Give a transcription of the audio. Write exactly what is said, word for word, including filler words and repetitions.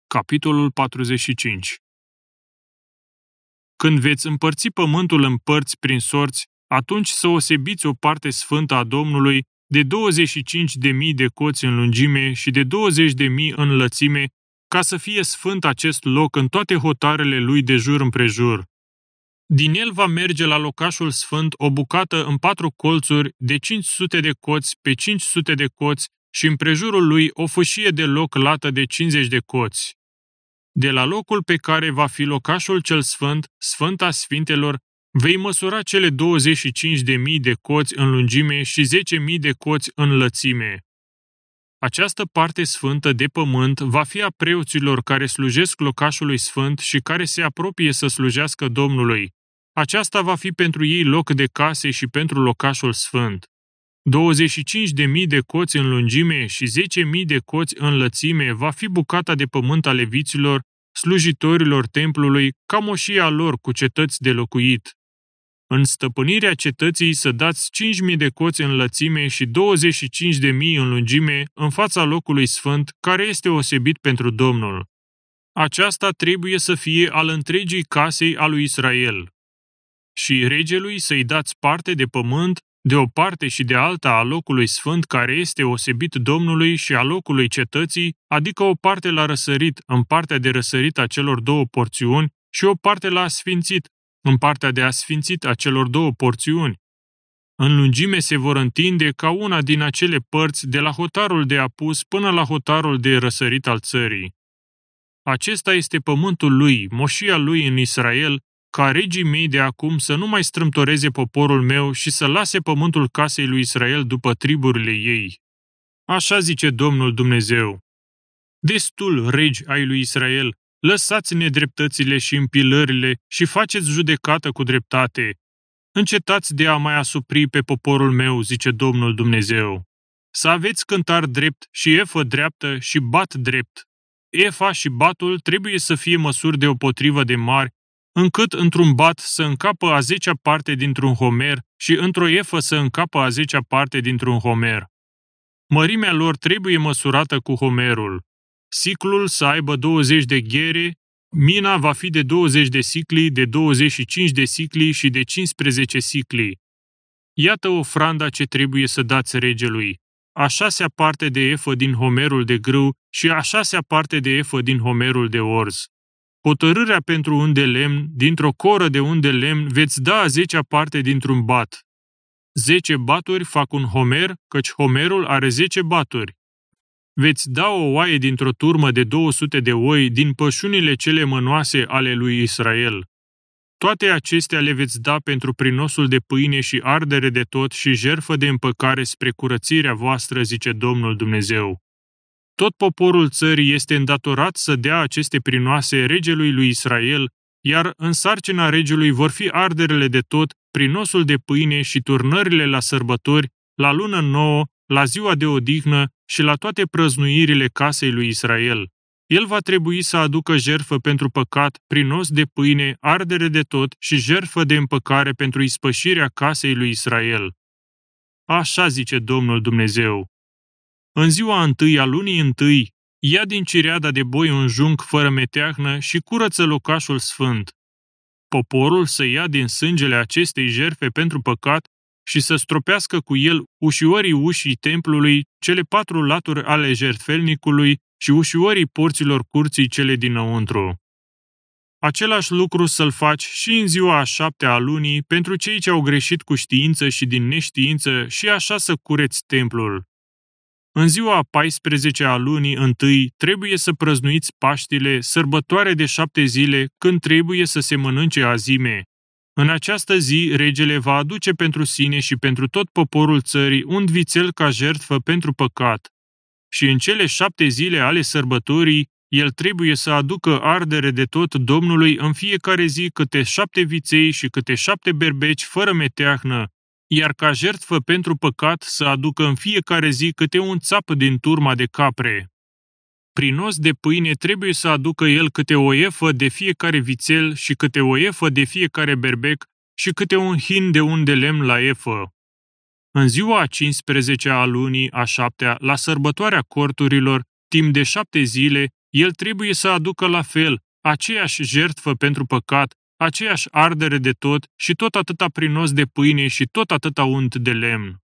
Capitolul patruzeci și cinci. Când veți împărți pământul în părți prin sorți, atunci să osebiți o parte sfântă a Domnului de douăzeci și cinci de mii de coți în lungime și de douăzeci de mii în lățime, ca să fie sfânt acest loc în toate hotarele lui de jur împrejur. Din el va merge la locașul sfânt o bucată în patru colțuri de cinci sute de coți pe cinci sute de coți și împrejurul lui o fâșie de loc lată de cincizeci de coți. De la locul pe care va fi locașul cel sfânt, Sfânta Sfintelor, vei măsura cele douăzeci și cinci de mii de coți în lungime și zece mii de coți în lățime. Această parte sfântă de pământ va fi a preoților care slujesc locașului sfânt și care se apropie să slujească Domnului. Aceasta va fi pentru ei loc de case și pentru locașul sfânt. douăzeci și cinci de mii de coți în lungime și zece mii de coți în lățime va fi bucata de pământ a leviților, slujitorilor templului, ca moșia lor cu cetăți de locuit. În stăpânirea cetății să dați cinci mii de coți în lățime și douăzeci și cinci de mii în lungime în fața locului sfânt, care este osebit pentru Domnul. Aceasta trebuie să fie al întregii casei a lui Israel. Și regelui să-i dați parte de pământ, de o parte și de alta a locului sfânt care este osebit Domnului și a locului cetății, adică o parte la răsărit, în partea de răsărit a celor două porțiuni, și o parte la asfințit, în partea de asfințit a celor două porțiuni. În lungime se vor întinde ca una din acele părți de la hotarul de apus până la hotarul de răsărit al țării. Acesta este pământul lui, moșia lui în Israel, ca regii mei de acum să nu mai strâmtoreze poporul meu și să lase pământul casei lui Israel după triburile ei. Așa zice Domnul Dumnezeu. Destul, regi ai lui Israel, lăsați nedreptățile și împilările și faceți judecată cu dreptate. Încetați de a mai asupri pe poporul meu, zice Domnul Dumnezeu. Să aveți cântar drept și efă dreaptă și bat drept. Efa și batul trebuie să fie măsuri deopotrivă de mari, încât într-un bat să încapă a zecea parte dintr-un homer și într-o efă să încapă a zecea parte dintr-un homer. Mărimea lor trebuie măsurată cu homerul. Siclul să aibă douăzeci de ghere, mina va fi de douăzeci de sicli, de douăzeci și cinci de sicli și de cincisprezece sicli. Iată ofranda ce trebuie să dați regelui. A șasea parte de efă din homerul de grâu și a șasea parte de efă din homerul de orz. Hotărârea pentru un de lemn, dintr-o coră de un de lemn, veți da a zecea parte dintr-un bat. Zece baturi fac un homer, căci homerul are zece baturi. Veți da o oaie dintr-o turmă de două sute de oi din pășunile cele mănoase ale lui Israel. Toate acestea le veți da pentru prinosul de pâine și ardere de tot și jertfă de împăcare spre curățirea voastră, zice Domnul Dumnezeu. Tot poporul țării este îndatorat să dea aceste prinoase regelui lui Israel, iar în sarcina regelui vor fi arderele de tot, prinosul de pâine și turnările la sărbători, la lună nouă, la ziua de odihnă și la toate prăznuirile casei lui Israel. El va trebui să aducă jertfă pentru păcat, prinos de pâine, ardere de tot și jertfă de împăcare pentru ispășirea casei lui Israel. Așa zice Domnul Dumnezeu. În ziua întâi a lunii întâi, ia din cireada de boi un junc fără meteahnă și curăță locașul sfânt. Poporul să ia din sângele acestei jertfe pentru păcat și să stropească cu el ușiorii ușii templului, cele patru laturi ale jertfelnicului și ușiorii porților curții cele dinăuntru. Același lucru să-l faci și în ziua a șaptea a lunii pentru cei ce au greșit cu știință și din neștiință și așa să cureți templul. În ziua a paisprezecea a lunii întâi trebuie să prăznuiți Paștile, sărbătoare de șapte zile, când trebuie să se mănânce azime. În această zi, regele va aduce pentru sine și pentru tot poporul țării un vițel ca jertfă pentru păcat. Și în cele șapte zile ale sărbătorii, el trebuie să aducă ardere de tot Domnului în fiecare zi câte șapte viței și câte șapte berbeci fără meteahnă, iar ca jertfă pentru păcat să aducă în fiecare zi câte un țap din turma de capre. Prinos de pâine trebuie să aducă el câte o efă de fiecare vițel și câte o efă de fiecare berbec și câte un hin de un de lemn la efă. În ziua a cincisprezecea a lunii a șaptea, la sărbătoarea corturilor, timp de șapte zile, el trebuie să aducă la fel aceeași jertfă pentru păcat, aceeași ardere de tot și tot atâta prinos de pâine și tot atâta unt de lemn.